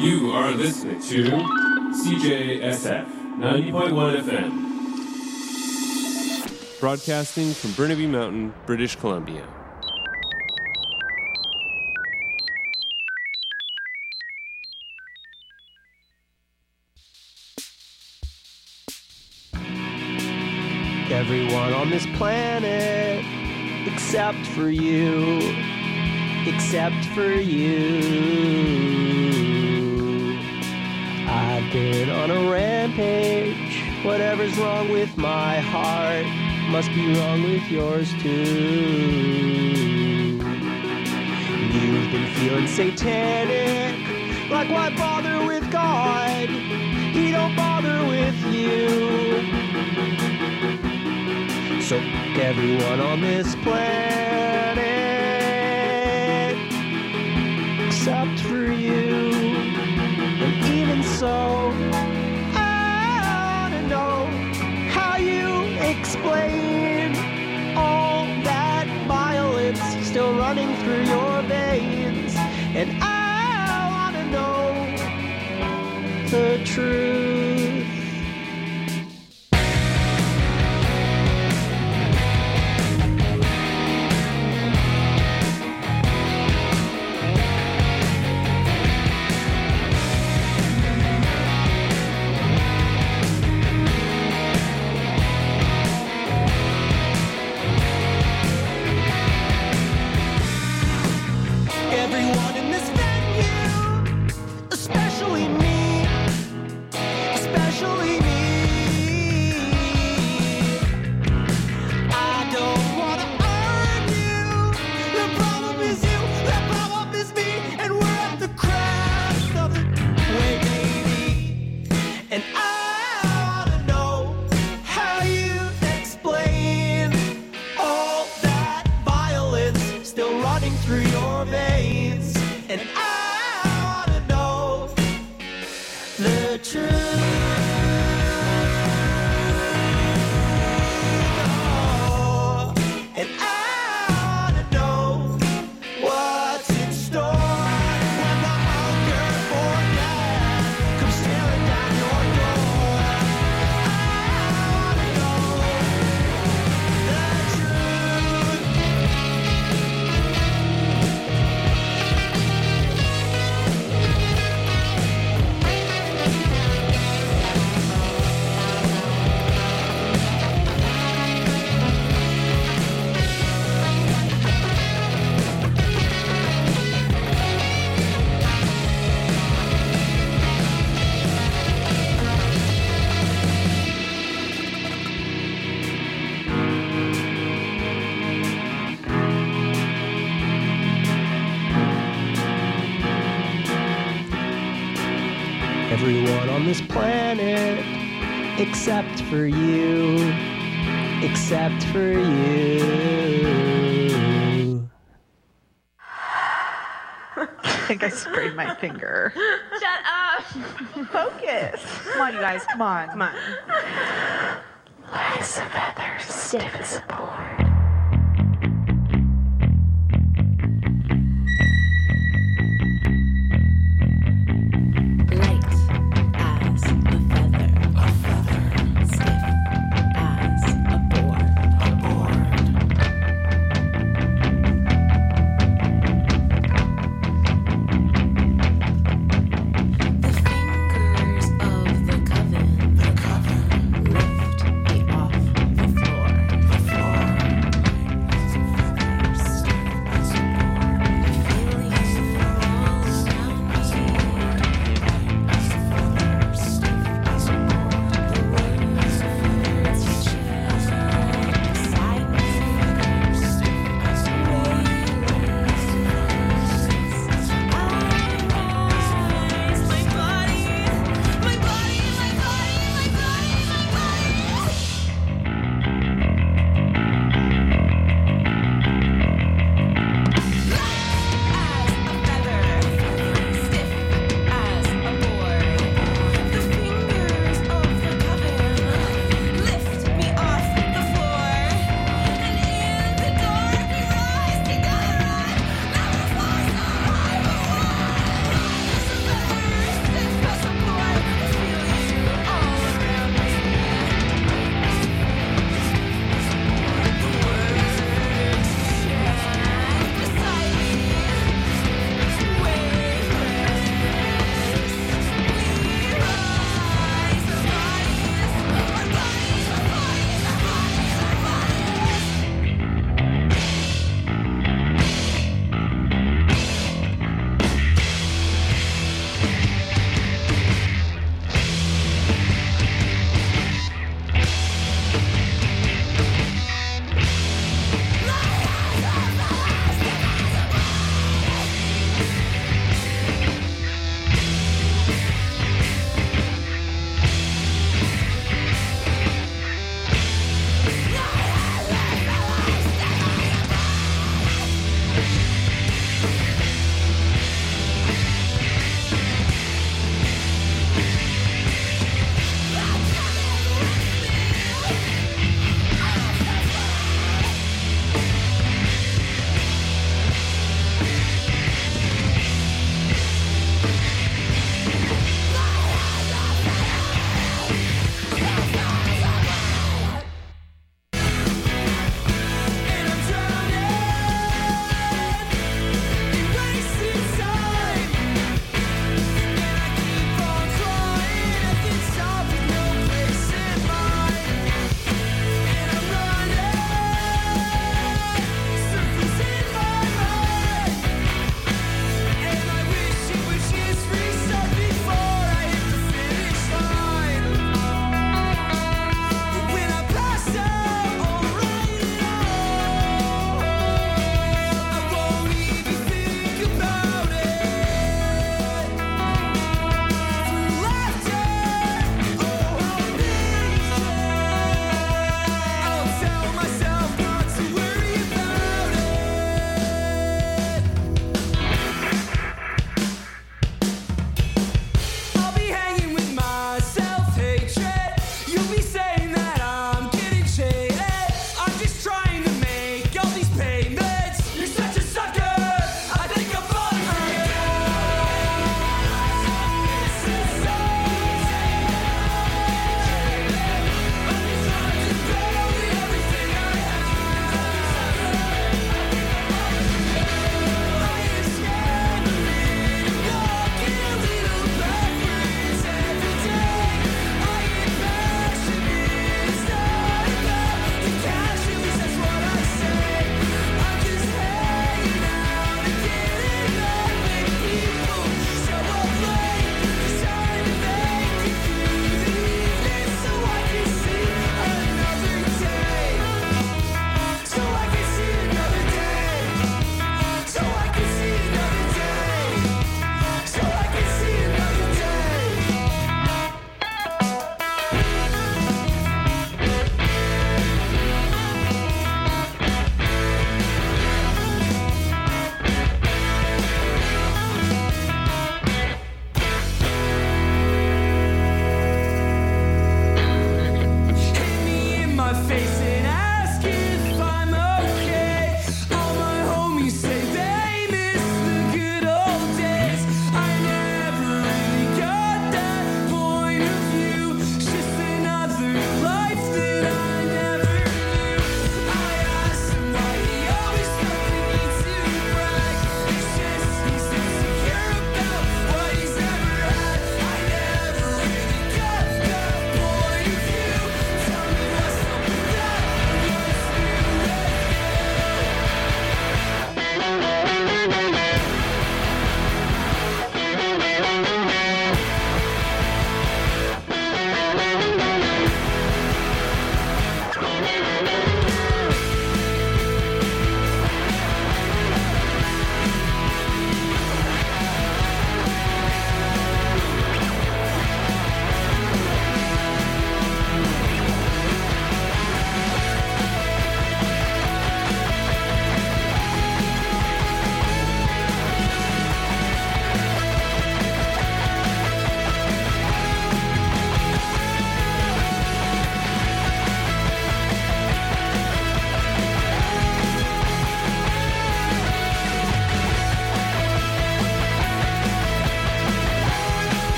You are listening to CJSF 90.1 FM. Broadcasting from Burnaby Mountain, British Columbia. Everyone on this planet, except for you, except for you. I've been on a rampage. Whatever's wrong with my heart must be wrong with yours too. You've been feeling satanic, like why bother with God? He don't bother with you. So everyone on this planet, except for you. And even so, I wanna know how you explain all that violence still running through your veins. And I wanna know the truth. Everyone in this venue, especially me, especially me. I don't wanna argue. The problem is you, the problem is me, and we're at the crest of the wave, baby. And I wanna know how you explain all that violence still running through your veins. And I wanna know the truth. Oh, and I wanna know what's in store when the hunger for death comes staring down your door. I wanna know the truth. Everyone on this planet, except for you, except for you. I think I sprayed my finger. Shut up! Focus. Come on, you guys. Come on. Come on. Lies of feathers, stiff as a board. Light as a feather, stiff as a board. The fingers of the coven lift me off the floor.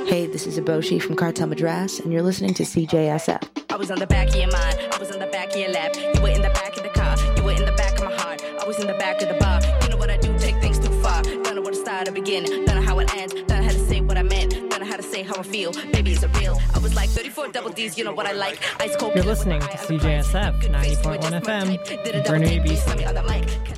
Hey, this is Eboshi from Cartel Madras, and you're listening to CJSF. I was on the back of your mind, I was on the back of your lap. You were in the back of the car, you were in the back of my heart. I was in the back of the bar. You know what I do, take things too far. Don't know where to start or begin, don't know how it ends. Don't know how to say what I meant, don't know how to say how I feel. Baby, is it real? I was like 34 double D's, you know what I like. Ice cold. You're listening to CJSF 90.1 FM in Burnaby, BC.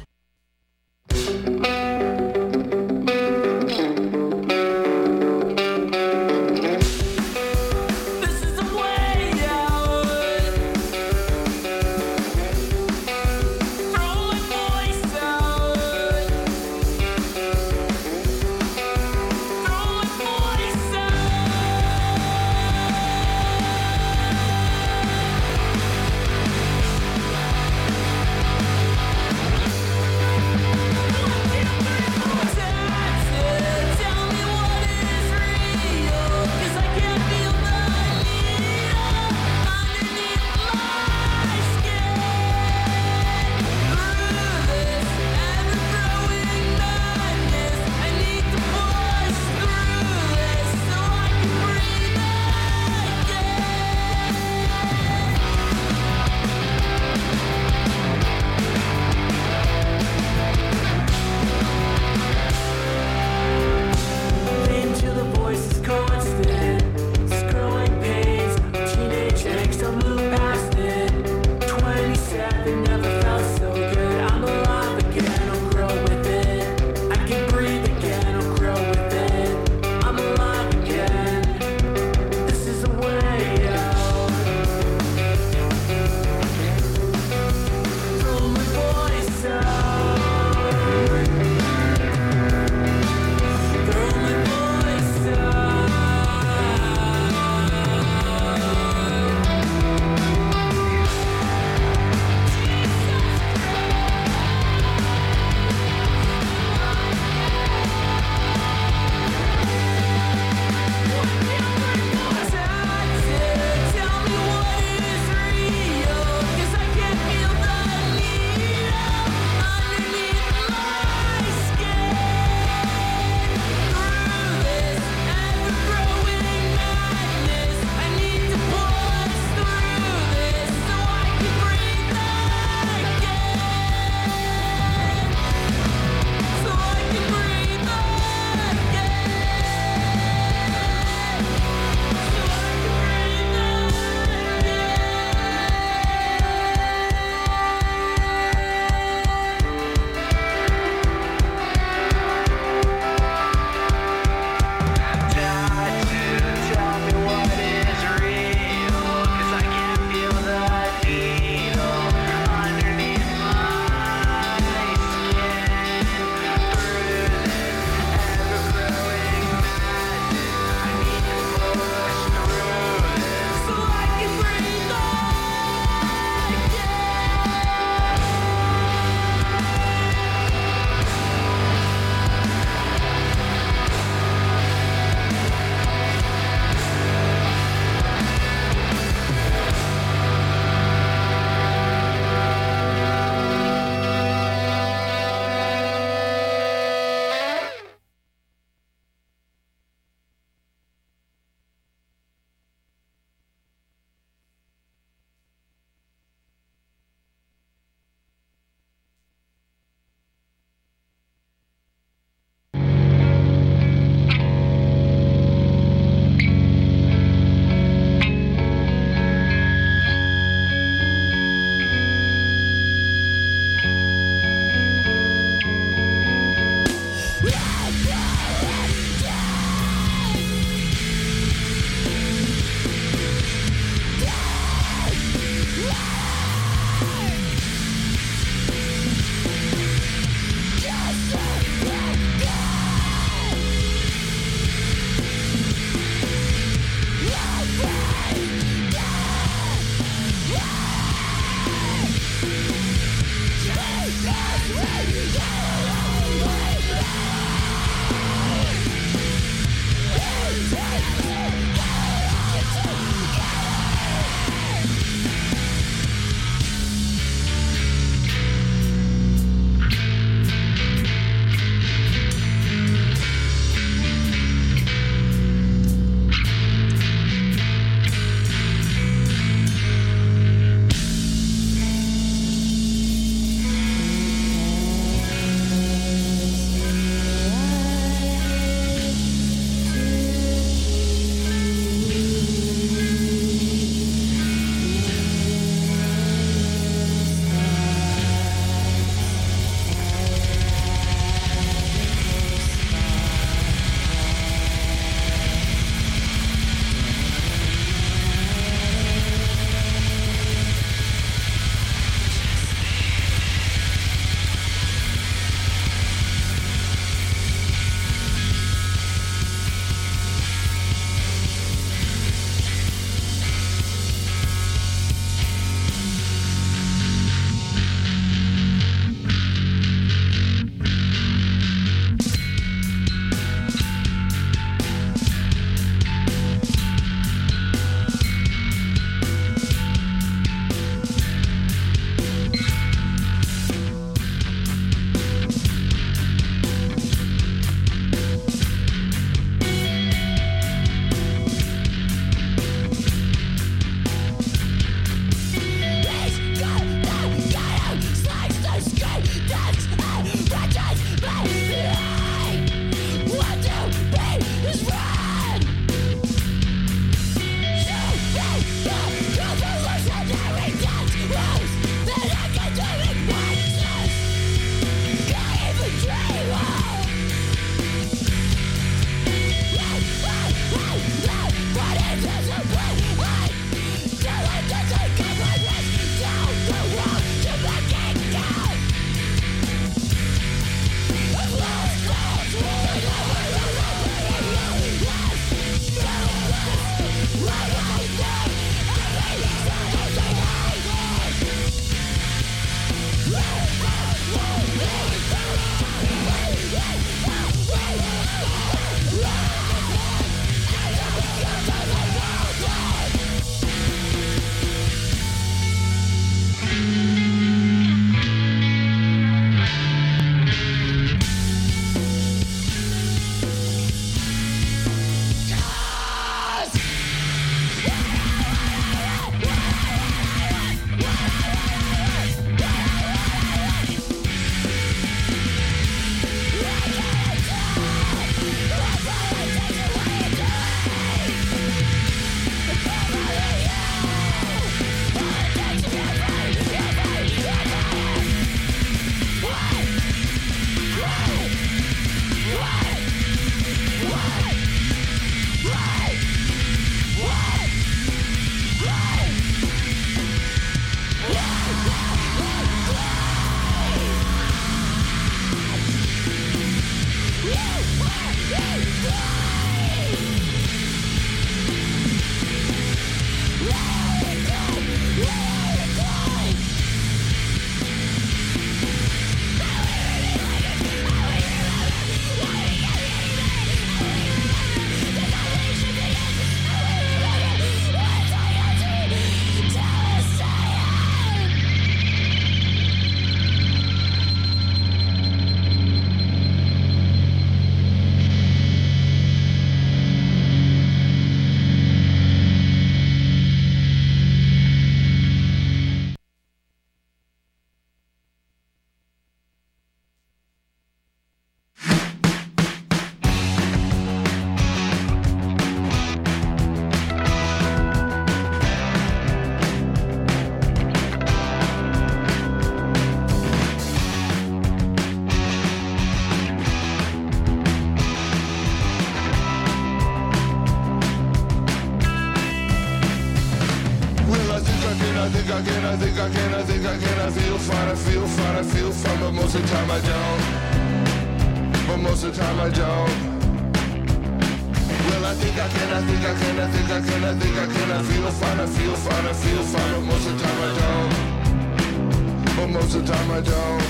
think I can, I think I can, I think I can. I feel fine, I feel fine, I feel fine, but most of the time I don't. But most of the time I don't. Well, I think I can, I think I can, I think I can, I think I can. I feel fine, I feel fine, I feel fine, but most of the time I don't. But most of the time I don't.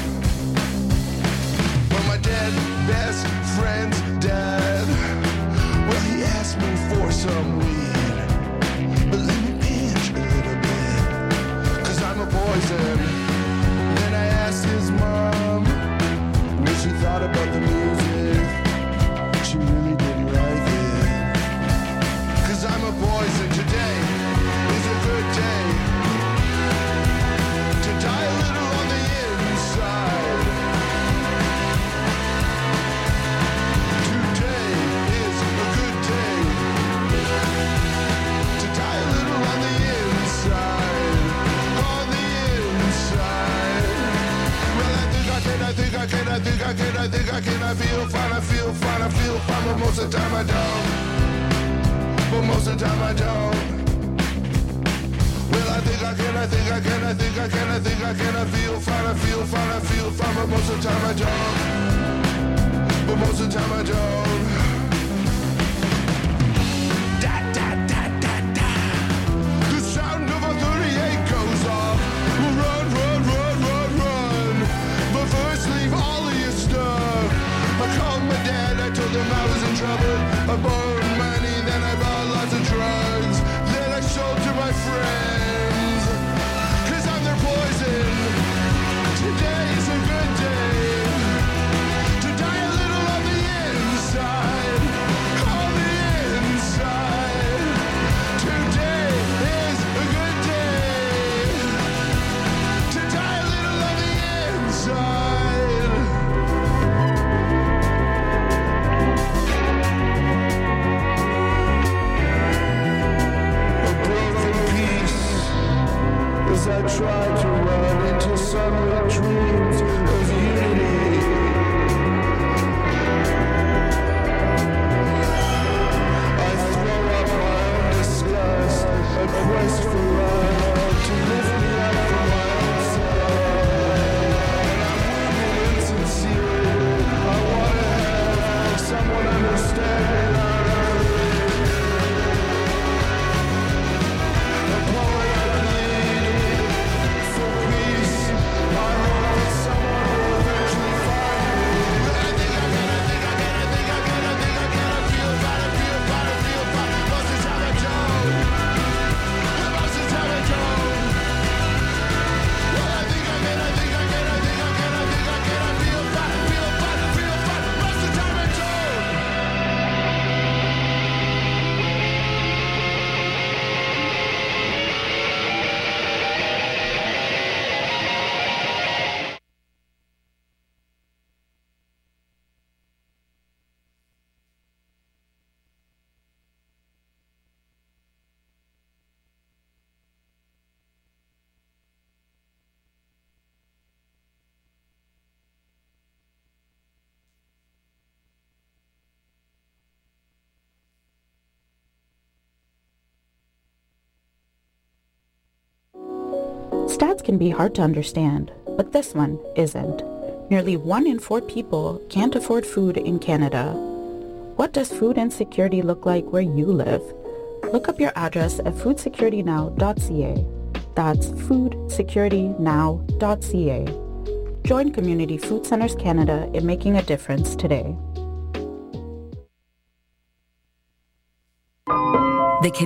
But my dead best friend's dead. Well, he asked me for some weed, but let me pinch a little bit, 'cause I'm a poison. Then I asked his mom what she thought about the music. She really didn't like it, 'cause I'm a poison. Today is a good day to die a little on the inside. Today is a good day to die a little on the inside. On the inside. Well, I think I can, I think I can, I think I can, I think I can. I feel fine, I feel fine, I feel fine, but most of the time I don't. But most of the time I don't. Well, I think I can, I think I can, I think I can, I think I can. I feel fine, I feel fine, I feel fine, but most of the time I don't. But most of the time I don't. Da da da da da. The sound of a 38 goes off. Run, run, run, run, run. But first leave all of your stuff. I called my dad, I told him I was in trouble. I borrowed money, then I bought lots of drugs. Then I sold to my friends, 'cause I'm their poison. Today is a good day to die a little on the inside. On the inside. Today is a good day to die a little on the inside. A broken piece as I try to run into sunlit dreams of unity. I throw up my own disgust, a quest for love to lift me up from my own self. And I'm wounded insincerely. I want to have someone understand me. A poet I bleed for peace. I hope that someone will eventually find me. I think I can, I think I can, I think I can, I think I can. I feel fine, I feel fine, I feel fine. Most of the time I don't. Most of the time I don't. Well, I think I can, I think I can, I think I can, I think I can. I feel fine, I feel fine, I feel fine. Most of the time I don't. Stats can be hard to understand, but this one isn't. Nearly 1 in 4 people can't afford food in Canada. What does food insecurity look like where you live? Look up your address at foodsecuritynow.ca. That's foodsecuritynow.ca. Join Community Food Centers Canada in making a difference today.